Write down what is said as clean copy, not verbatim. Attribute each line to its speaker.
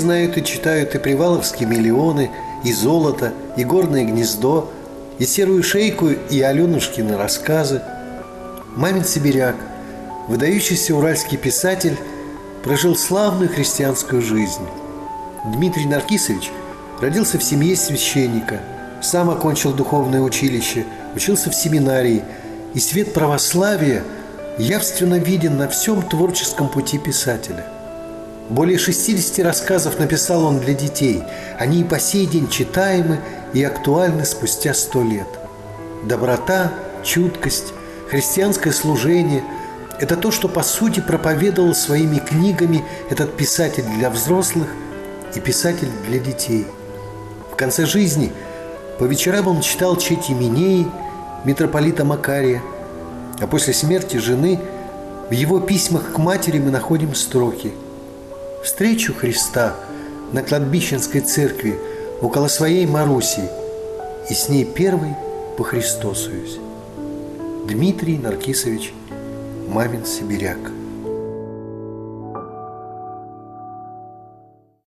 Speaker 1: знают и читают и «Приваловские миллионы», и «Золото», и «Горное гнездо», и «Серую шейку», и Аленушкины рассказы. Мамин сибиряк, выдающийся уральский писатель, прожил славную христианскую жизнь. Дмитрий Наркисович родился в семье священника, сам окончил духовное училище, учился в семинарии, и свет православия явственно виден на всем творческом пути писателя. Более 60 рассказов написал он для детей. Они и по сей день читаемы и актуальны спустя 100 лет. Доброта, чуткость, христианское служение – это то, что по сути проповедовал своими книгами этот писатель для взрослых и писатель для детей. В конце жизни по вечерам он читал четь Именеи митрополита Макария, а после смерти жены в его письмах к матери мы находим строки: «Встречу Христа на кладбищенской церкви около своей Маруси, и с ней первый похристосуюсь». Дмитрий Наркисович Мамин сибиряк.